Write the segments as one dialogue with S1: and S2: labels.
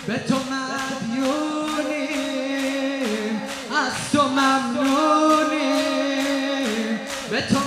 S1: به تو مدیونیم، از تو ممنونیم، به تو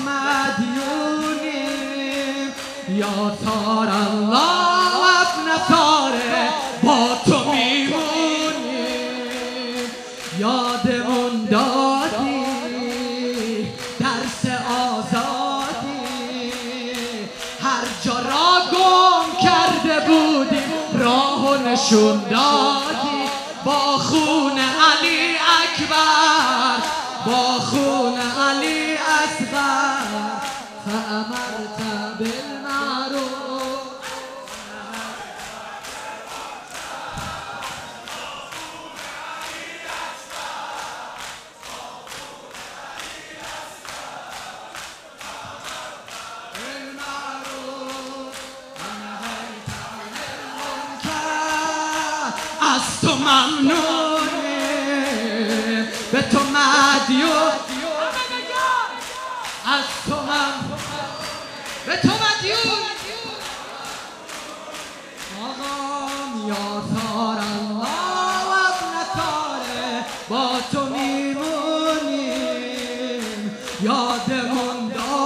S1: مدیونیم. یا تار الله و ابن تاره با تو میمونیم. یادمون دادی درس آزادی، هر جا را گم کرده بودیم راه نشون دادی. با خون علی اکبر، با خون علی اصغر، فامرت بالمعروف. از تو ممنونیم، به تو مدیون، از تو ممنون، به تو مدیون. آقام یا تار الله و ابن تاره با تو میمونیم. یادمون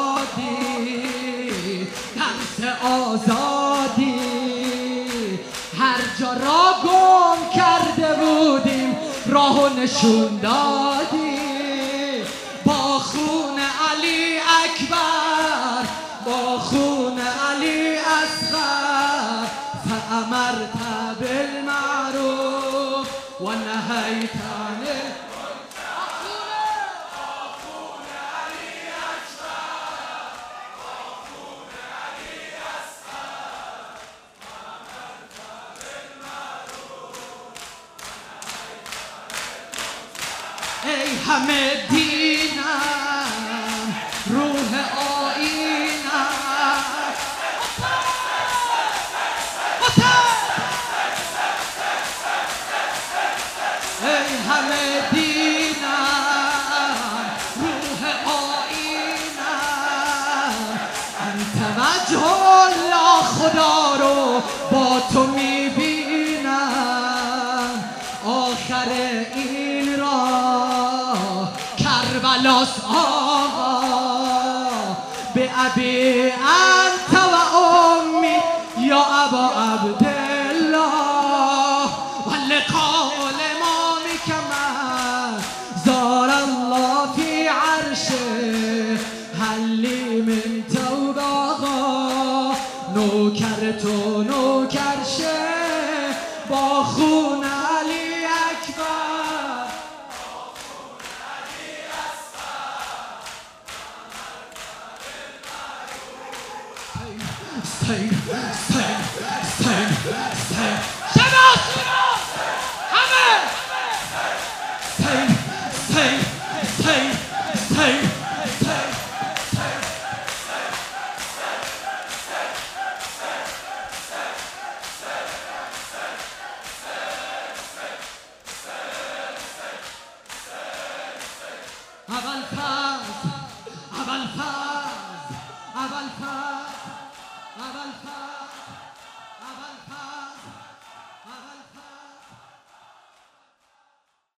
S1: دادی درس آزادی، هر جا را گم کرده بودیم راهو نشون دادی. با خون علی اکبر، با خون علی اصغر، فامرت بالمعروف و نهیت عن ای همه دینم، روح آیینم، ای همه دینم، روح آیینم. انت وجه الله، خدا رو با تو میبینم. آخر این راه کربلاس آقا، به ابی انت و امی یا ابا عبدالله. و لقاء الامام کما زار الله فی عرشه، هلی من توبه آقا، نوکر تو نوکرشه. با خون علی اکبر، استین استین استین استین شباس همه استین استین استین استین اول فاز اول فاز اول فاز اول فاز اول فاز